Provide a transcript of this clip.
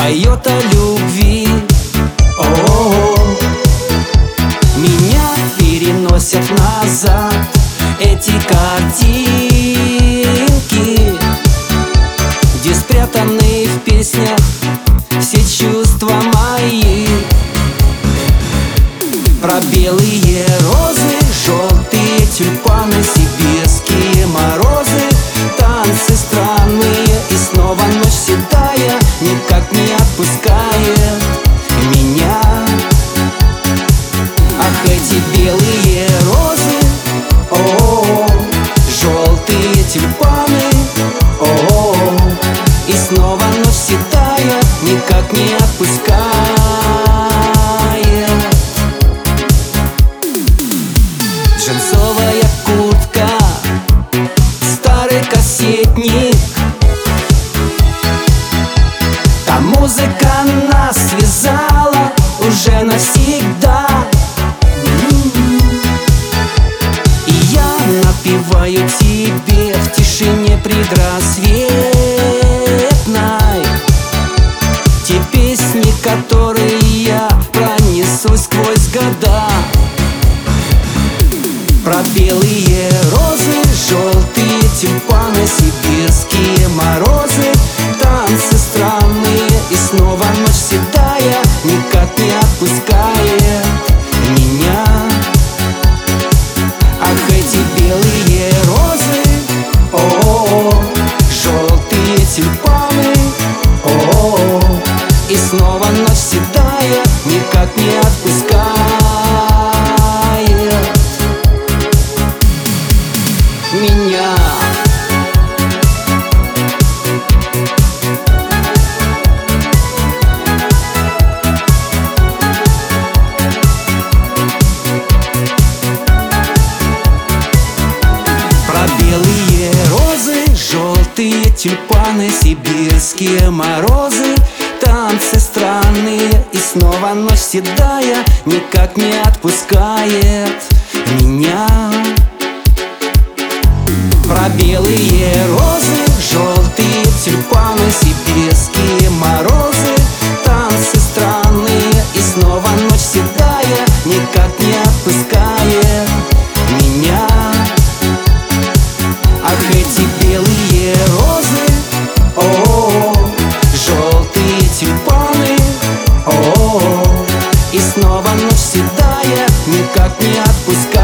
поет о любви. О-о-о. Меня переносят назад эти картинки, где спрятаны в песнях все чувства мои. Про белые розы, желтые тюльпаны, сибирские морозы, танцы странные, и снова ночь седая никак не отпускает меня. Ах, эти белые розы, о-о-о, желтые тюльпаны, о-о-о, и снова ночь седая никак не отпускает. Джинсовая куртка, старый кассетник, та музыка нас связала уже навсегда. И я напеваю тебе в тишине предрассветной те песни, которые я пронесу сквозь года. Про белые розы, желтые тюльпаны, сибирские морозы, танцы странные, и снова ночь седая никак не отпускает меня. Ах, эти белые розы, о-о-о, желтые тюльпаны, о-о-о, и снова ночь седая никак не отпускает меня. Про белые розы, желтые тюльпаны, сибирские морозы, танцы странные, и снова ночь седая никак не отпускает меня. Про белые розы, желтые тюльпаны, сибирские морозы, танцы странные, и снова ночь седая никак не отпускает меня. Ах, эти белые розы, о-о-о, желтые тюльпаны, о-о-о, и снова ночь седая никак не отпускает.